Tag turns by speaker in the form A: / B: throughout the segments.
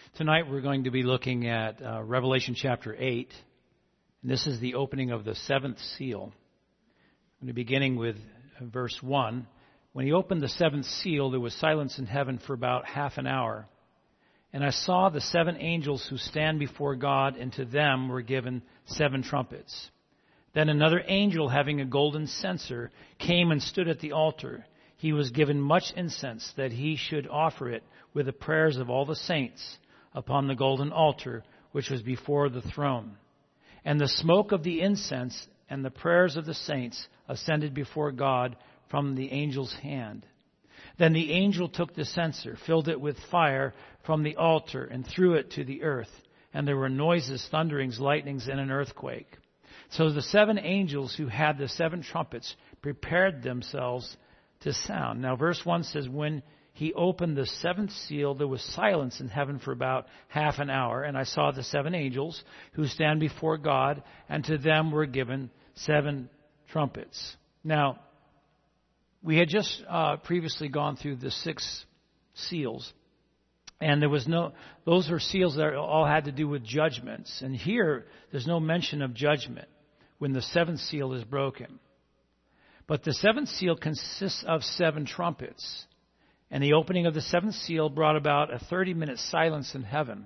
A: Tonight we're going to be looking at Revelation chapter 8. And this is the opening of the seventh seal. I'm going to be beginning with verse 1. When he opened the seventh seal, there was silence in heaven for about half an hour. And I saw the seven angels who stand before God, and to them were given seven trumpets. Then another angel, having a golden censer, came and stood at the altar. He was given much incense, that he should offer it with the prayers of all the saints upon the golden altar, which was before the throne. And the smoke of the incense and the prayers of the saints ascended before God from the angel's hand. Then the angel took the censer, filled it with fire from the altar, and threw it to the earth. And there were noises, thunderings, lightnings, and an earthquake. So the seven angels who had the seven trumpets prepared themselves to sound. Now verse 1 says, when he opened the seventh seal, there was silence in heaven for about half an hour. And I saw the seven angels who stand before God, and to them were given seven trumpets. Now, we had just previously gone through the six seals. And those were seals that all had to do with judgments. And here, there's no mention of judgment when the seventh seal is broken. But the seventh seal consists of seven trumpets. And the opening of the seventh seal brought about a 30-minute silence in heaven.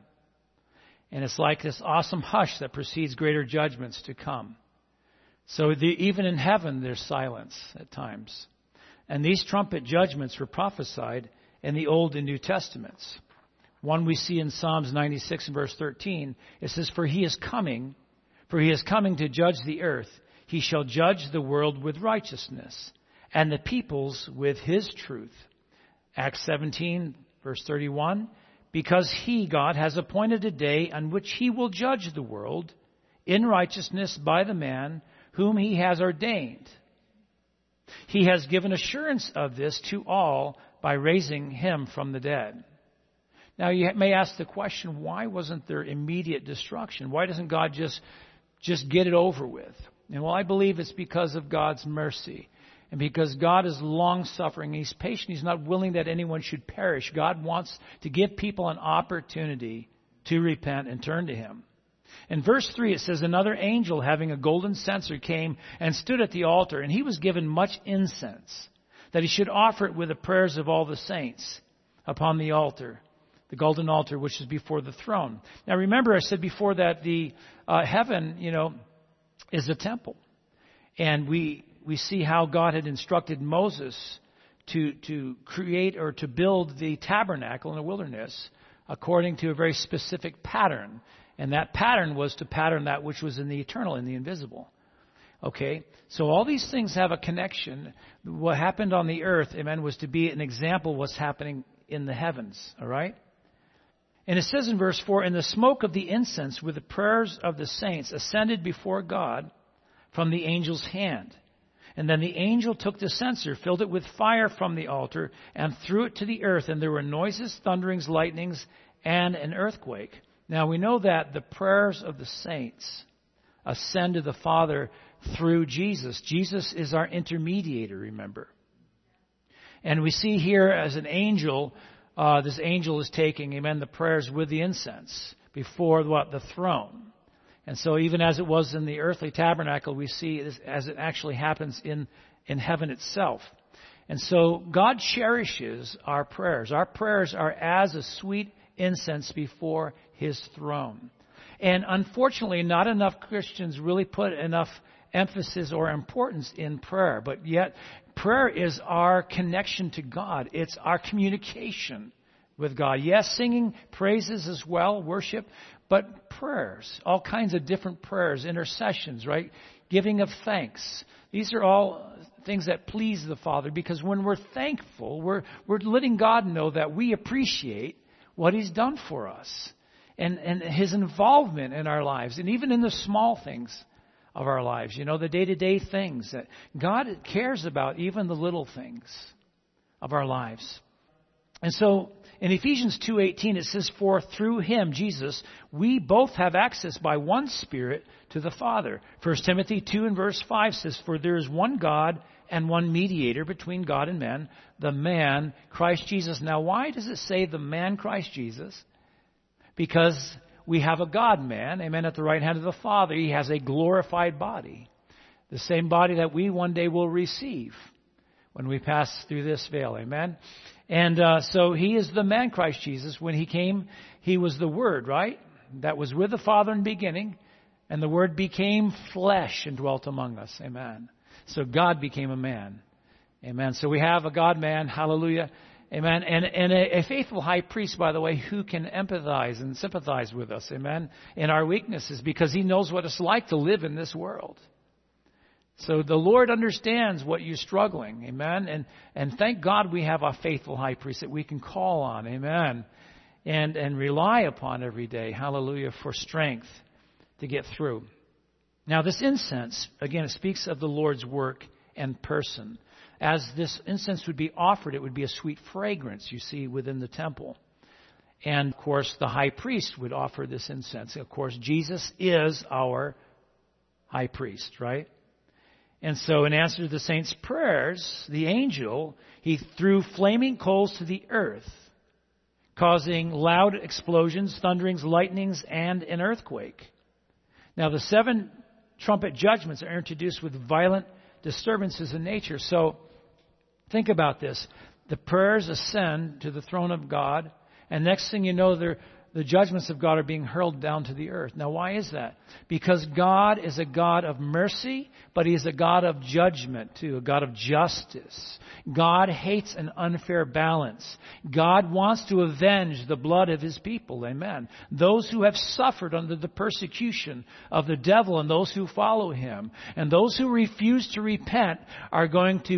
A: And it's like this awesome hush that precedes greater judgments to come. So even in heaven, there's silence at times. And these trumpet judgments were prophesied in the Old and New Testaments. One we see in Psalms 96 and verse 13. It says, For he is coming to judge the earth. He shall judge the world with righteousness, and the peoples with his truth. Acts 17, verse 31, because he, God, has appointed a day on which he will judge the world in righteousness by the man whom he has ordained. He has given assurance of this to all by raising him from the dead. Now you may ask the question, why wasn't there immediate destruction? Why doesn't God just get it over with? And well, I believe it's because of God's mercy. And because God is long-suffering, He's patient, He's not willing that anyone should perish. God wants to give people an opportunity to repent and turn to Him. In verse 3 it says, another angel having a golden censer came and stood at the altar, and he was given much incense, that he should offer it with the prayers of all the saints upon the altar, the golden altar which is before the throne. Now remember I said before that the heaven, is a temple. And we see how God had instructed Moses to create or to build the tabernacle in the wilderness according to a very specific pattern. And that pattern was to pattern that which was in the eternal, in the invisible. Okay? So all these things have a connection. What happened on the earth, amen, was to be an example of what's happening in the heavens. All right? And it says in verse 4, and the smoke of the incense with the prayers of the saints ascended before God from the angel's hand. And then the angel took the censer, filled it with fire from the altar, and threw it to the earth. And there were noises, thunderings, lightnings, and an earthquake. Now we know that the prayers of the saints ascend to the Father through Jesus. Jesus is our intermediator, remember. And we see here as an angel, this angel is taking, amen, the prayers with the incense before the throne. And so even as it was in the earthly tabernacle, we see it as it actually happens in heaven itself. And so God cherishes our prayers. Our prayers are as a sweet incense before His throne. And unfortunately, not enough Christians really put enough emphasis or importance in prayer. But yet, prayer is our connection to God. It's our communication with God. Yes, singing praises as well, worship, but prayers, all kinds of different prayers, intercessions, right? Giving of thanks. These are all things that please the Father, because when we're thankful, we're letting God know that we appreciate what He's done for us and His involvement in our lives, and even in the small things of our lives, the day-to-day things that God cares about, even the little things of our lives. And so in Ephesians 2:18 it says, for through Him, Jesus, we both have access by one Spirit to the Father. 1 Timothy 2 and verse 5 says, for there is one God and one mediator between God and men, the man Christ Jesus. Now why does it say the man Christ Jesus? Because we have a God-man, amen, at the right hand of the Father. He has a glorified body. The same body that we one day will receive when we pass through this veil, amen. And so He is the man, Christ Jesus. When He came, He was the Word, right? That was with the Father in the beginning. And the Word became flesh and dwelt among us, amen. So God became a man, amen. So we have a God-man, hallelujah, amen. And a faithful high priest, by the way, who can empathize and sympathize with us, amen, in our weaknesses, because He knows what it's like to live in this world. So the Lord understands what you're struggling, amen. And thank God we have a faithful high priest that we can call on, amen, and rely upon every day, hallelujah, for strength to get through. Now this incense, again, it speaks of the Lord's work and person. As this incense would be offered, it would be a sweet fragrance, you see, within the temple. And, of course, the high priest would offer this incense. Of course, Jesus is our high priest, right? And so in answer to the saints' prayers, the angel, he threw flaming coals to the earth, causing loud explosions, thunderings, lightnings, and an earthquake. Now, the 7 trumpet judgments are introduced with violent disturbances in nature. So, think about this. The prayers ascend to the throne of God, and next thing you know, the judgments of God are being hurled down to the earth. Now, why is that? Because God is a God of mercy, but He is a God of judgment too, a God of justice. God hates an unfair balance. God wants to avenge the blood of His people. Amen. Those who have suffered under the persecution of the devil and those who follow him, and those who refuse to repent are going to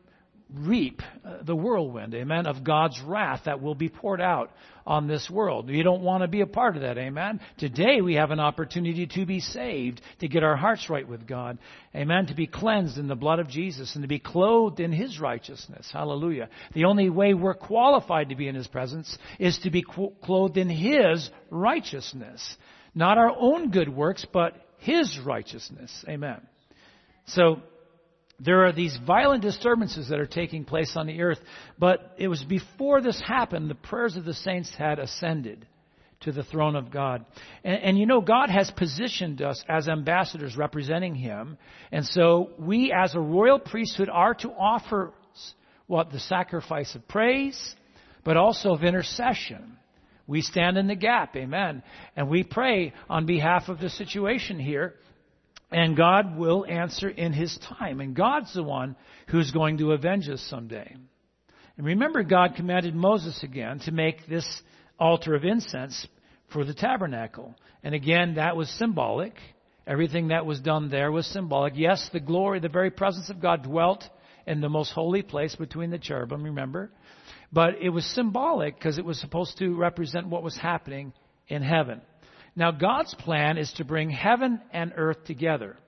A: reap the whirlwind, amen, of God's wrath that will be poured out on this world. You don't want to be a part of that, amen. Today we have an opportunity to be saved, to get our hearts right with God, amen, to be cleansed in the blood of Jesus and to be clothed in His righteousness. Hallelujah. The only way we're qualified to be in His presence is to be clothed in His righteousness. Not our own good works, but His righteousness. Amen. So, there are these violent disturbances that are taking place on the earth, but it was before this happened, the prayers of the saints had ascended to the throne of God. And you know, God has positioned us as ambassadors representing Him, and so we as a royal priesthood are to offer the sacrifice of praise, but also of intercession. We stand in the gap, amen, and we pray on behalf of the situation here. And God will answer in His time. And God's the one who's going to avenge us someday. And remember, God commanded Moses again to make this altar of incense for the tabernacle. And again, that was symbolic. Everything that was done there was symbolic. Yes, the glory, the very presence of God dwelt in the most holy place between the cherubim, remember? But it was symbolic because it was supposed to represent what was happening in heaven. Now, God's plan is to bring heaven and earth together.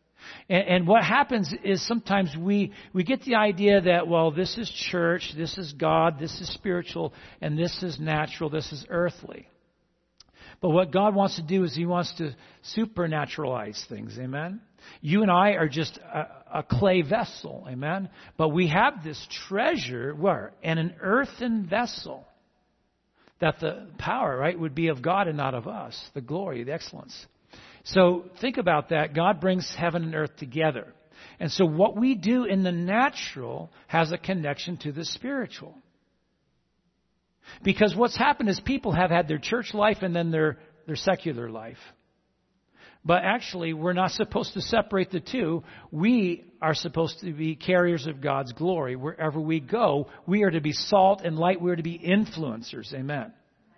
A: And what happens is sometimes we get the idea that, well, this is church, this is God, this is spiritual, and this is natural, this is earthly. But what God wants to do is He wants to supernaturalize things, amen? You and I are just a clay vessel, amen? But we have this treasure, where? In an earthen vessel. That the power, right, would be of God and not of us. The glory, the excellence. So think about that. God brings heaven and earth together. And so what we do in the natural has a connection to the spiritual. Because what's happened is people have had their church life and then their secular life. But actually, we're not supposed to separate the two. We are supposed to be carriers of God's glory. Wherever we go, we are to be salt and light. We are to be influencers. Amen.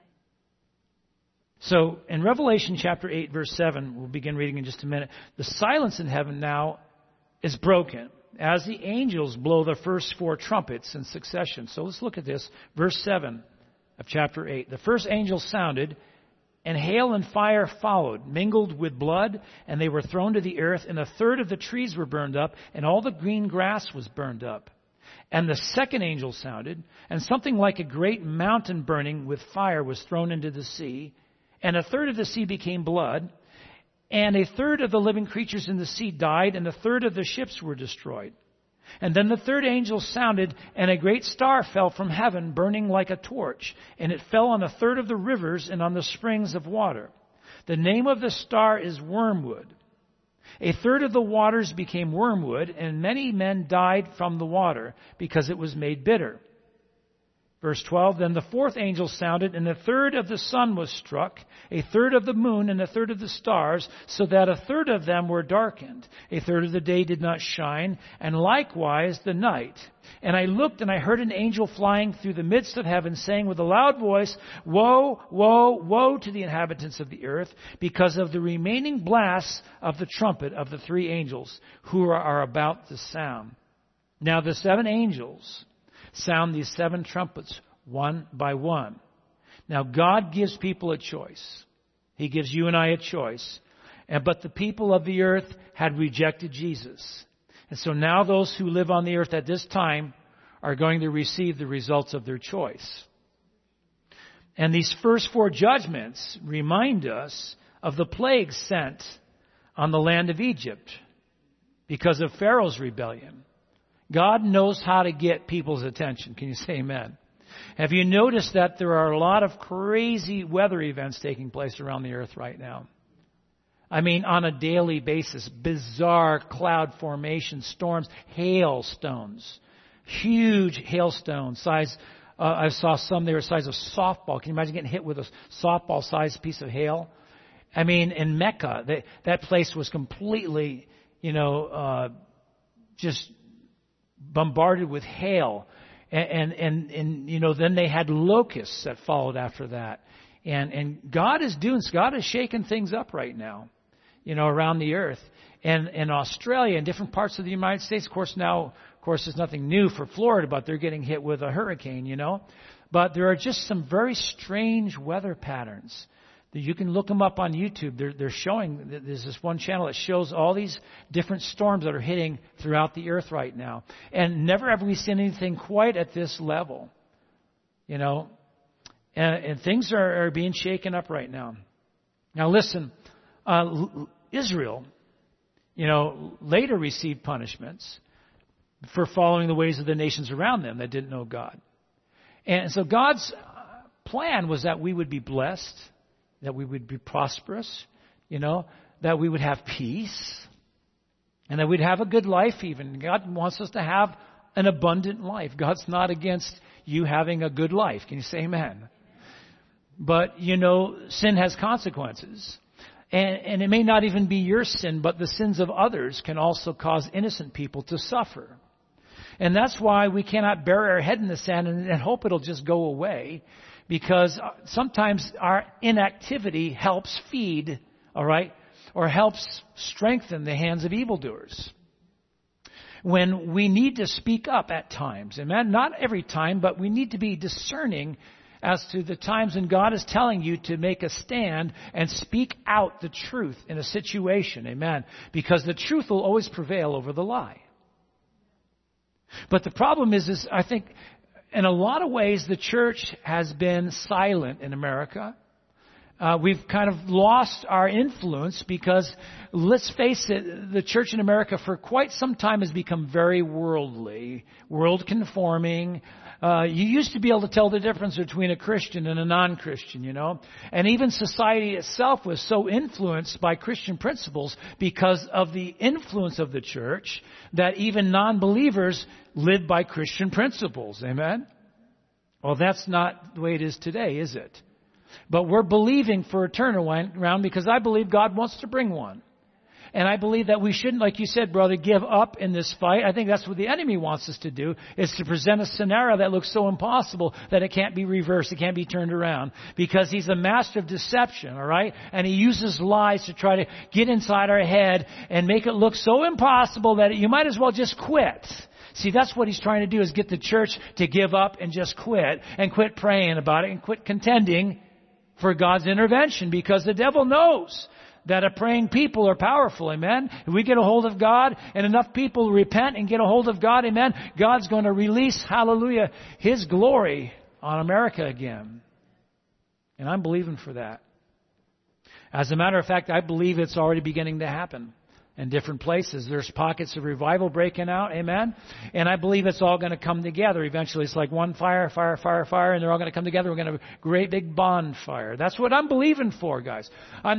A: So, in Revelation chapter 8, verse 7, we'll begin reading in just a minute. The silence in heaven now is broken as the angels blow the first 4 trumpets in succession. So let's look at this. Verse 7 of chapter 8. The first angel sounded, and hail and fire followed, mingled with blood, and they were thrown to the earth, and 1/3 of the trees were burned up, and all the green grass was burned up. And the second angel sounded, and something like a great mountain burning with fire was thrown into the sea, and 1/3 of the sea became blood, and 1/3 of the living creatures in the sea died, and 1/3 of the ships were destroyed. And then the third angel sounded, and a great star fell from heaven, burning like a torch, and it fell on a third of the rivers and on the springs of water. The name of the star is Wormwood. A third of the waters became wormwood, and many men died from the water, because it was made bitter. Verse 12, then the fourth angel sounded, and a third of the sun was struck, a third of the moon, and a third of the stars, so that a third of them were darkened. A third of the day did not shine, and likewise the night. And I looked, and I heard an angel flying through the midst of heaven, saying with a loud voice, Woe, woe, woe to the inhabitants of the earth, because of the remaining blasts of the trumpet of the three angels, who are about to sound. Now the seven angels sound these seven trumpets one by one. Now God gives people a choice. He gives you and I a choice. But the people of the earth had rejected Jesus. And so now those who live on the earth at this time are going to receive the results of their choice. And these first four judgments remind us of the plagues sent on the land of Egypt because of Pharaoh's rebellion. God knows how to get people's attention. Can you say amen? Have you noticed that there are a lot of crazy weather events taking place around the earth right now? I mean, on a daily basis, bizarre cloud formation, storms, hailstones, huge hailstones, size. I saw some, they were the size of softball. Can you imagine getting hit with a softball-sized piece of hail? I mean, in Mecca, that place was completely, just bombarded with hail. And then they had locusts that followed after that. And God is shaking things up right now, around the earth. And in Australia and different parts of the United States, of course, there's nothing new for Florida, but they're getting hit with a hurricane, But there are just some very strange weather patterns. You can look them up on YouTube. They're showing, there's this one channel that shows all these different storms that are hitting throughout the earth right now. And never have we seen anything quite at this level, And things are being shaken up right now. Now listen, Israel, later received punishments for following the ways of the nations around them that didn't know God. And so God's plan was that we would be blessed, that we would be prosperous, that we would have peace, and that we'd have a good life even. God wants us to have an abundant life. God's not against you having a good life. Can you say amen? But, sin has consequences. And it may not even be your sin, but the sins of others can also cause innocent people to suffer. And that's why we cannot bury our head in the sand and hope it'll just go away. Because sometimes our inactivity helps feed, all right, or helps strengthen the hands of evildoers. When we need to speak up at times, amen, not every time, but we need to be discerning as to the times when God is telling you to make a stand and speak out the truth in a situation, amen, because the truth will always prevail over the lie. But the problem is I think, in a lot of ways, the church has been silent in America. We've kind of lost our influence because, let's face it, the church in America for quite some time has become very worldly, world-conforming. You used to be able to tell the difference between a Christian and a non-Christian, And even society itself was so influenced by Christian principles because of the influence of the church that even non-believers live by Christian principles. Amen? Well, that's not the way it is today, is it? But we're believing for a turnaround because I believe God wants to bring one. And I believe that we shouldn't, like you said, brother, give up in this fight. I think that's what the enemy wants us to do, is to present a scenario that looks so impossible that it can't be reversed, it can't be turned around. Because he's a master of deception, all right? And he uses lies to try to get inside our head and make it look so impossible that you might as well just quit. See, that's what he's trying to do, is get the church to give up and just quit, and quit praying about it, and quit contending for God's intervention, because the devil knows that a praying people are powerful, amen? If we get a hold of God and enough people repent and get a hold of God, amen, God's going to release, hallelujah, His glory on America again. And I'm believing for that. As a matter of fact, I believe it's already beginning to happen. in different places. There's pockets of revival breaking out, amen? And I believe it's all going to come together eventually. It's like one fire, and they're all going to come together. We're going to have a great big bonfire. That's what I'm believing for, guys.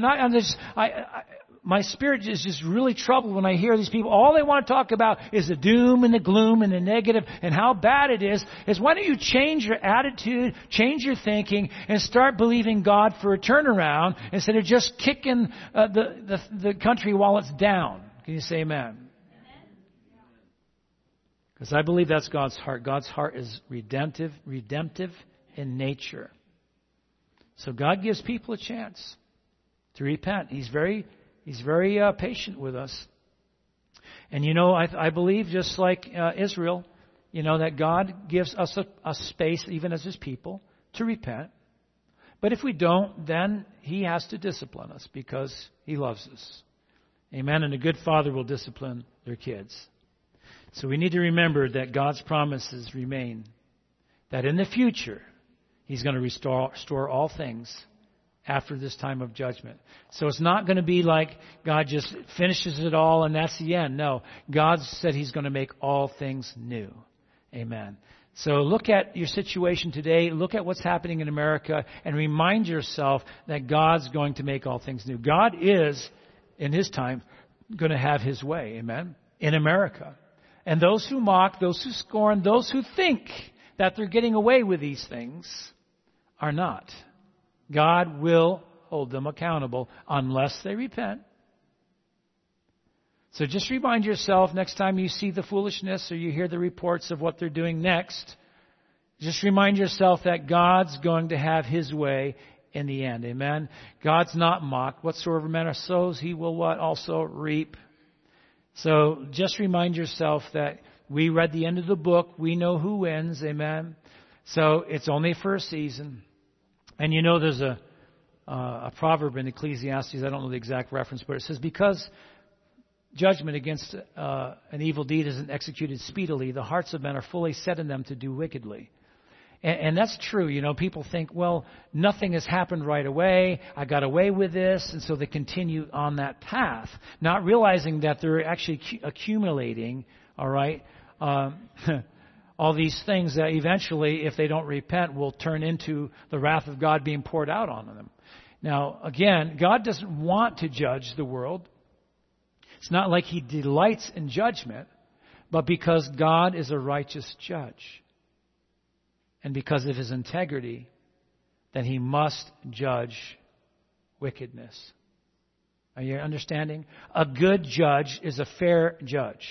A: My spirit is just really troubled when I hear these people. All they want to talk about is the doom and the gloom and the negative and how bad it is. Why don't you change your attitude, change your thinking, and start believing God for a turnaround instead of just kicking the country while it's down. Can you say amen? Because I believe that's God's heart. God's heart is redemptive in nature. So God gives people a chance to repent. He's very patient with us. And I believe just like Israel, that God gives us a space, even as His people, to repent. But if we don't, then He has to discipline us because He loves us. Amen. And a good father will discipline their kids. So we need to remember that God's promises remain. That in the future, He's going to restore all things after this time of judgment. So it's not going to be like God just finishes it all and that's the end. No, God said He's going to make all things new. Amen. So look at your situation today. Look at what's happening in America and remind yourself that God's going to make all things new. God is, in His time, going to have His way. Amen. In America. And those who mock, those who scorn, those who think that they're getting away with these things are not. God will hold them accountable unless they repent. So just remind yourself next time you see the foolishness or you hear the reports of what they're doing next, just remind yourself that God's going to have His way in the end. Amen? God's not mocked. Whatsoever man sows, he will what? Also reap. So just remind yourself that we read the end of the book. We know who wins. Amen? So it's only for a season. And there's a proverb in Ecclesiastes, I don't know the exact reference, but it says, because judgment against an evil deed isn't executed speedily, the hearts of men are fully set in them to do wickedly. And that's true. People think, well, nothing has happened right away. I got away with this. And so they continue on that path, not realizing that they're actually accumulating, all right, all these things that eventually, if they don't repent, will turn into the wrath of God being poured out on them. Now, again, God doesn't want to judge the world. It's not like He delights in judgment, but because God is a righteous judge. And because of His integrity, then He must judge wickedness. Are you understanding? A good judge is a fair judge.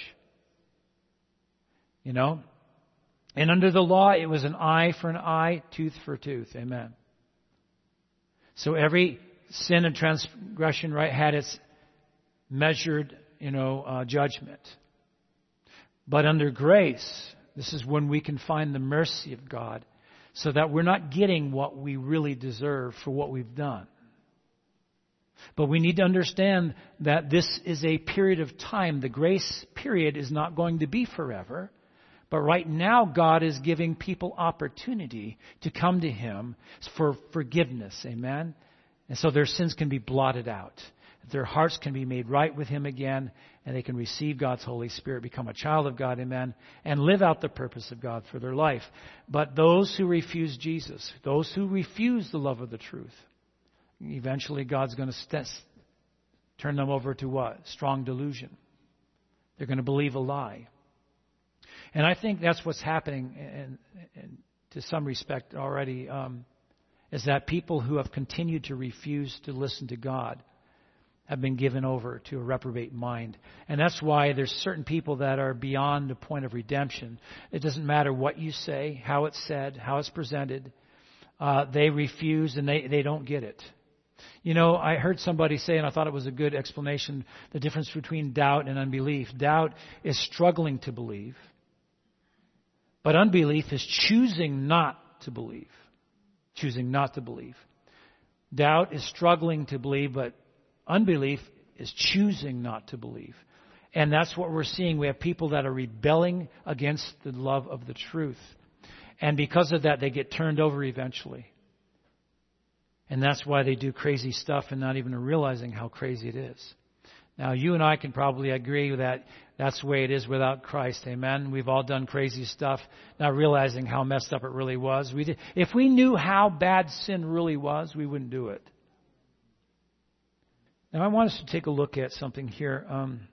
A: And under the law, it was an eye for an eye, tooth for tooth. Amen. So every sin and transgression, right, had its measured, judgment. But under grace, this is when we can find the mercy of God so that we're not getting what we really deserve for what we've done. But we need to understand that this is a period of time. The grace period is not going to be forever. But right now, God is giving people opportunity to come to Him for forgiveness. Amen? And so their sins can be blotted out. Their hearts can be made right with Him again, and they can receive God's Holy Spirit, become a child of God, amen, and live out the purpose of God for their life. But those who refuse Jesus, those who refuse the love of the truth, eventually God's going to turn them over to what? Strong delusion. They're going to believe a lie. And I think that's what's happening, and to some respect already, is that people who have continued to refuse to listen to God have been given over to a reprobate mind. And that's why there's certain people that are beyond the point of redemption. It doesn't matter what you say, how it's said, how it's presented. They refuse and they don't get it. I heard somebody say, and I thought it was a good explanation, the difference between doubt and unbelief. Doubt is struggling to believe. But unbelief is choosing not to believe. Choosing not to believe. Doubt is struggling to believe, but unbelief is choosing not to believe. And that's what we're seeing. We have people that are rebelling against the love of the truth. And because of that, they get turned over eventually. And that's why they do crazy stuff and not even realizing how crazy it is. Now, you and I can probably agree that that's the way it is without Christ. Amen. We've all done crazy stuff, not realizing how messed up it really was. If we knew how bad sin really was, we wouldn't do it. Now, I want us to take a look at something here.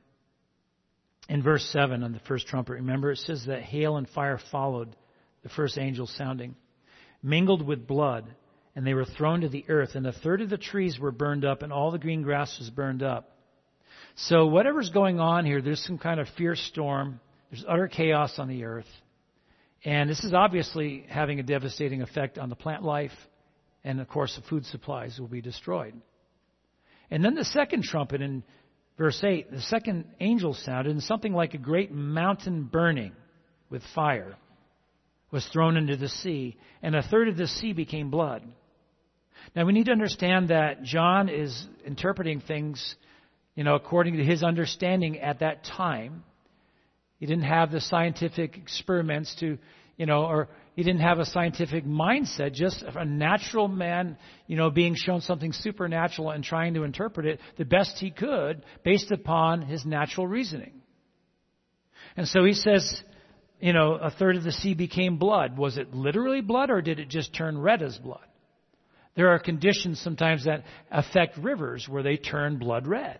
A: In verse 7 on the first trumpet, remember, it says that hail and fire followed the first angel sounding, mingled with blood, and they were thrown to the earth, and a third of the trees were burned up, and all the green grass was burned up. So whatever's going on here, there's some kind of fierce storm. There's utter chaos on the earth. And this is obviously having a devastating effect on the plant life, and of course the food supplies will be destroyed. And then the second trumpet in Verse 8, the second angel sounded, and something like a great mountain burning with fire was thrown into the sea, and a third of the sea became blood. Now, we need to understand that John is interpreting things, according to his understanding at that time. He didn't have the scientific experiments to, or he didn't have a scientific mindset, just a natural man, being shown something supernatural and trying to interpret it the best he could based upon his natural reasoning. And so he says, a third of the sea became blood. Was it literally blood, or did it just turn red as blood? There are conditions sometimes that affect rivers where they turn blood red.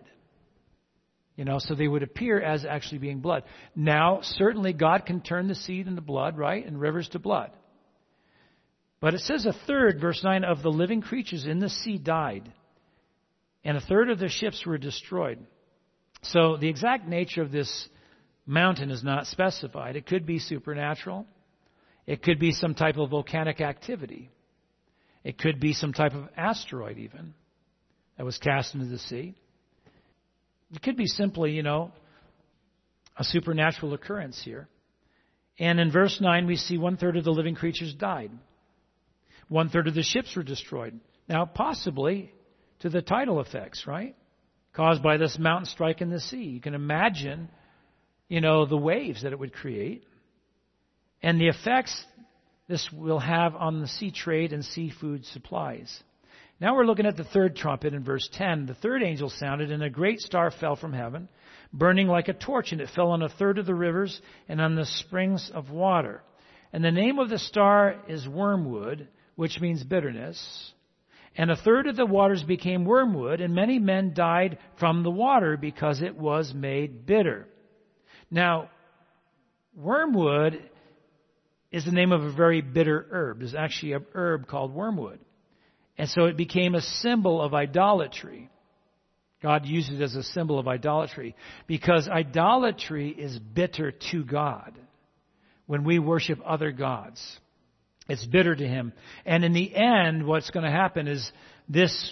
A: So they would appear as actually being blood. Now, certainly God can turn the sea into blood, right? And rivers to blood. But it says a third, verse 9, of the living creatures in the sea died. And a third of the ships were destroyed. So the exact nature of this mountain is not specified. It could be supernatural. It could be some type of volcanic activity. It could be some type of asteroid even that was cast into the sea. It could be simply, a supernatural occurrence here. And in verse 9, we see 1/3 of the living creatures died. 1/3 of the ships were destroyed. Now, possibly to the tidal effects, right? Caused by this mountain striking the sea. You can imagine, the waves that it would create. And the effects this will have on the sea trade and seafood supplies. Now we're looking at the third trumpet in verse 10. The third angel sounded, and a great star fell from heaven, burning like a torch, and it fell on a third of the rivers and on the springs of water. And the name of the star is wormwood, which means bitterness. And a third of the waters became wormwood, and many men died from the water because it was made bitter. Now, wormwood is the name of a very bitter herb. There's actually an herb called wormwood. And so it became a symbol of idolatry. God used it as a symbol of idolatry because idolatry is bitter to God. When we worship other gods, it's bitter to Him. And in the end, what's going to happen is this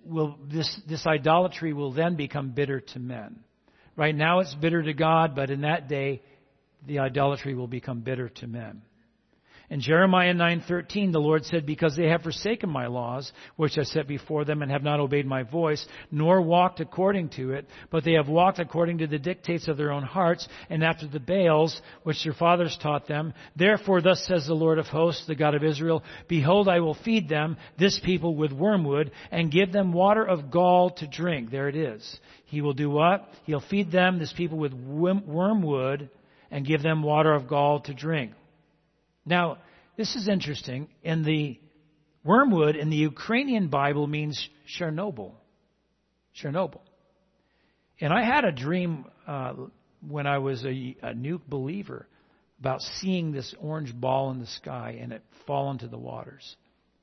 A: idolatry will then become bitter to men. Right now it's bitter to God, but in that day, the idolatry will become bitter to men. In Jeremiah 9:13, the Lord said, because they have forsaken my laws, which I set before them, and have not obeyed my voice, nor walked according to it, but they have walked according to the dictates of their own hearts, and after the Baals, which their fathers taught them. Therefore, thus says the Lord of hosts, the God of Israel, behold, I will feed them, this people, with wormwood, and give them water of gall to drink. There it is. He will do what? He'll feed them, this people, with wormwood, and give them water of gall to drink. Now, this is interesting. In the wormwood in the Ukrainian Bible means Chernobyl. Chernobyl. And I had a dream when I was a new believer about seeing this orange ball in the sky and it fall into the waters,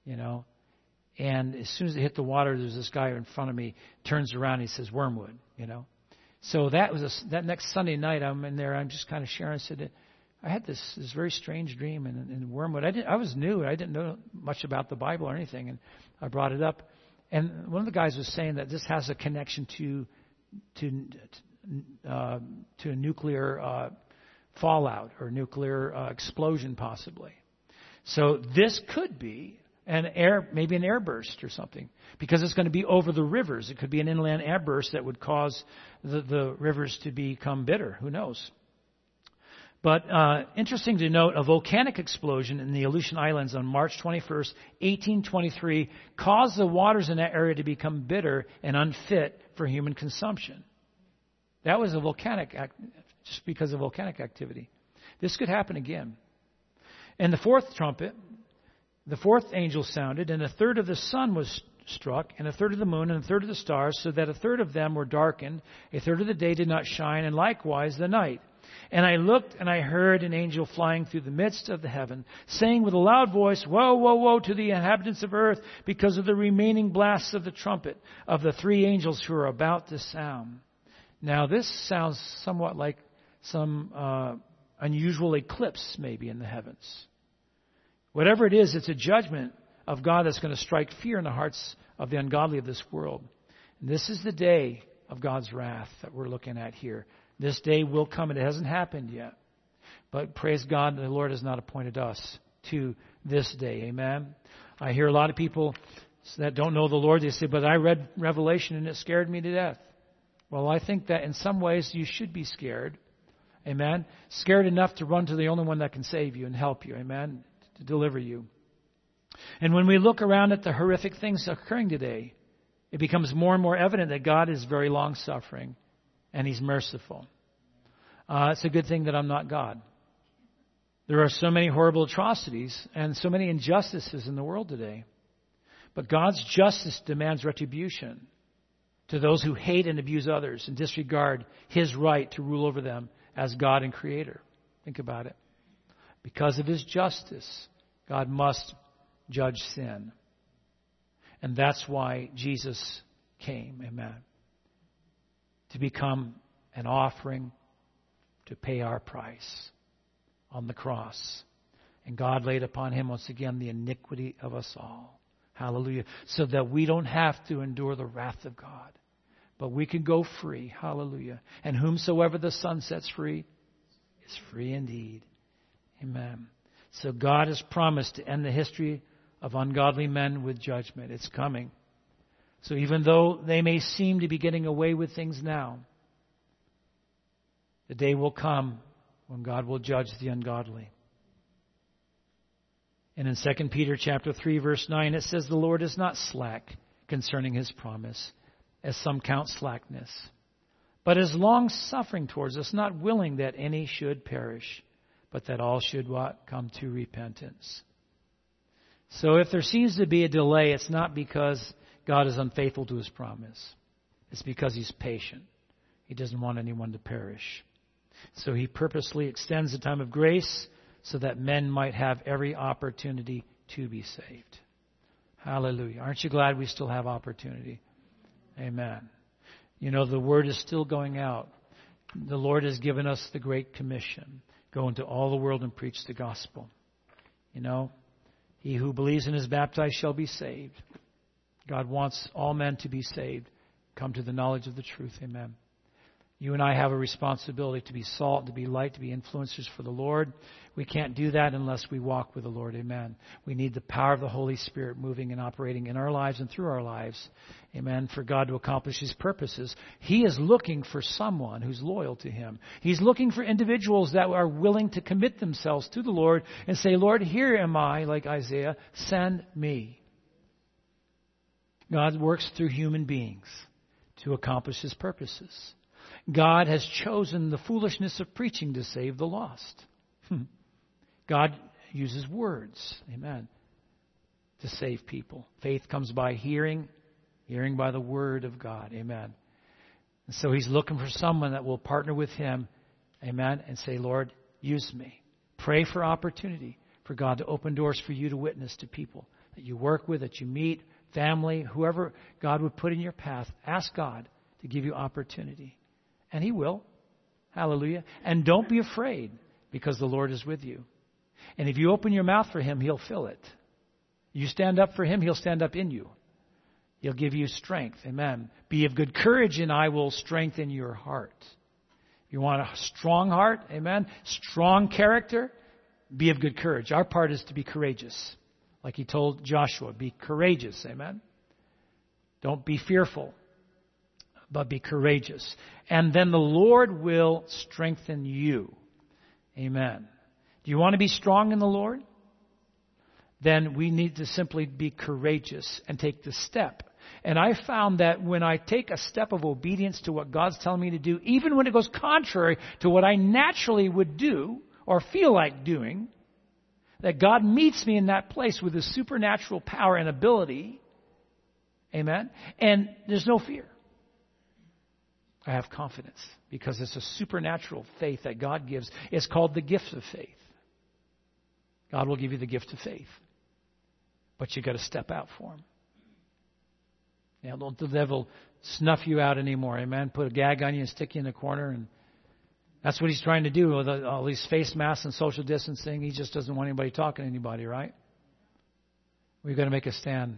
A: And as soon as it hit the water, there's this guy in front of me, turns around and he says, wormwood, So that that next Sunday night, I'm in there, I'm just kind of sharing. I said, I had this very strange dream in wormwood. I was new. I didn't know much about the Bible or anything, and I brought it up. And one of the guys was saying that this has a connection to a nuclear fallout or nuclear explosion, possibly. So this could be maybe an airburst or something, because it's going to be over the rivers. It could be an inland airburst that would cause the rivers to become bitter. Who knows? But interesting to note, a volcanic explosion in the Aleutian Islands on March 21st, 1823, caused the waters in that area to become bitter and unfit for human consumption. That was just because of volcanic activity. This could happen again. And the fourth trumpet, the fourth angel sounded, and a third of the sun was struck, and a third of the moon, and a third of the stars, so that a third of them were darkened, a third of the day did not shine, and likewise the night. And I looked, and I heard an angel flying through the midst of the heaven, saying with a loud voice, Woe, woe, woe to the inhabitants of earth, because of the remaining blasts of the trumpet of the three angels who are about to sound. Now this sounds somewhat like some unusual eclipse maybe in the heavens. Whatever it is, it's a judgment of God that's going to strike fear in the hearts of the ungodly of this world. And this is the day of God's wrath that we're looking at here. This day will come, and it hasn't happened yet. But praise God, the Lord has not appointed us to this day. Amen. I hear a lot of people that don't know the Lord. They say, but I read Revelation and it scared me to death. Well, I think that in some ways you should be scared. Amen. Scared enough to run to the only one that can save you and help you. Amen. To deliver you. And when we look around at the horrific things occurring today, it becomes more and more evident that God is very long-suffering and He's merciful. It's a good thing that I'm not God. There are so many horrible atrocities and so many injustices in the world today. But God's justice demands retribution to those who hate and abuse others and disregard His right to rule over them as God and Creator. Think about it. Because of His justice, God must judge sin. And that's why Jesus came. Amen. To become an offering to pay our price on the cross. And God laid upon Him once again the iniquity of us all. Hallelujah. So that we don't have to endure the wrath of God. But we can go free. Hallelujah. And whomsoever the Son sets free is free indeed. Amen. So God has promised to end the history of ungodly men with judgment. It's coming. So even though they may seem to be getting away with things now, the day will come when God will judge the ungodly. And in 2 Peter chapter 3, verse 9, it says, The Lord is not slack concerning His promise, as some count slackness, but is long-suffering towards us, not willing that any should perish, but that all should what? Come to repentance. So if there seems to be a delay, it's not because God is unfaithful to His promise. It's because He's patient. He doesn't want anyone to perish. So He purposely extends the time of grace so that men might have every opportunity to be saved. Hallelujah. Aren't you glad we still have opportunity? Amen. You know, the word is still going out. The Lord has given us the Great Commission. Go into all the world and preach the gospel. You know, he who believes and is baptized shall be saved. God wants all men to be saved. Come to the knowledge of the truth. Amen. You and I have a responsibility to be salt, to be light, to be influencers for the Lord. We can't do that unless we walk with the Lord. Amen. We need the power of the Holy Spirit moving and operating in our lives and through our lives. Amen. For God to accomplish His purposes. He is looking for someone who's loyal to Him. He's looking for individuals that are willing to commit themselves to the Lord and say, Lord, here am I, like Isaiah, send me. God works through human beings to accomplish His purposes. God has chosen the foolishness of preaching to save the lost. God uses words, amen, to save people. Faith comes by hearing, hearing by the word of God, amen. And so He's looking for someone that will partner with Him, amen, and say, Lord, use me. Pray for opportunity for God to open doors for you to witness to people that you work with, that you meet, family, whoever God would put in your path. Ask God to give you opportunity. And He will. Hallelujah. And don't be afraid, because the Lord is with you. And if you open your mouth for Him, He'll fill it. You stand up for Him, He'll stand up in you. He'll give you strength. Amen. Be of good courage, and I will strengthen your heart. You want a strong heart? Amen. Strong character? Be of good courage. Our part is to be courageous. Like He told Joshua, be courageous. Amen. Don't be fearful, but be courageous. And then the Lord will strengthen you. Amen. Do you want to be strong in the Lord? then we need to simply be courageous and take the step. And I found that when I take a step of obedience to what God's telling me to do, even when it goes contrary to what I naturally would do or feel like doing, that God meets me in that place with His supernatural power and ability. Amen? And there's no fear. I have confidence because it's a supernatural faith that God gives. It's called the gift of faith. God will give you the gift of faith. But you've got to step out for Him. Now, don't the devil snuff you out anymore. Amen? Put a gag on you and stick you in the corner. And that's what he's trying to do with all these face masks and social distancing. He just doesn't want anybody talking to anybody, right? We've got to make a stand.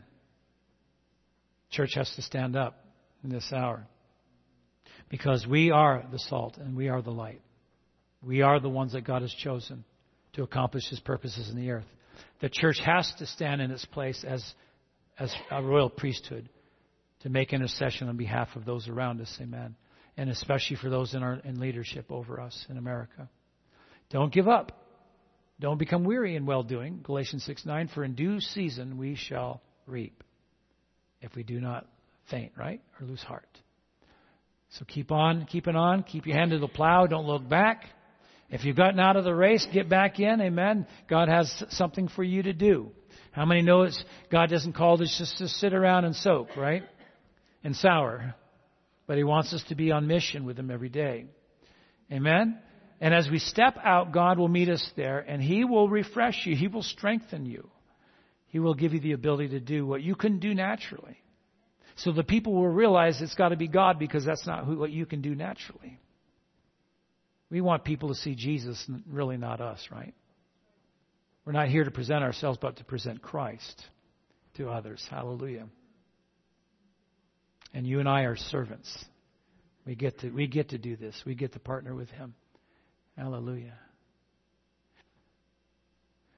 A: Church has to stand up in this hour. Because we are the salt and we are the light. We are the ones that God has chosen to accomplish His purposes in the earth. The church has to stand in its place as a royal priesthood to make intercession on behalf of those around us. Amen. And especially for those in leadership over us in America. Don't give up. Don't become weary in well-doing. Galatians 6:9, for in due season we shall reap if we do not faint, right? Or lose heart. So keep on, keeping on. Keep your hand to the plow. Don't look back. If you've gotten out of the race, get back in. Amen. God has something for you to do. How many know God doesn't call us just to sit around and soak, right? And sour. But He wants us to be on mission with Him every day. Amen? And as we step out, God will meet us there and He will refresh you. He will strengthen you. He will give you the ability to do what you couldn't do naturally. So the people will realize it's got to be God because that's not what you can do naturally. We want people to see Jesus, really not us, right? We're not here to present ourselves, but to present Christ to others. Hallelujah. And you and I are servants. We get to do this. We get to partner with Him. Hallelujah.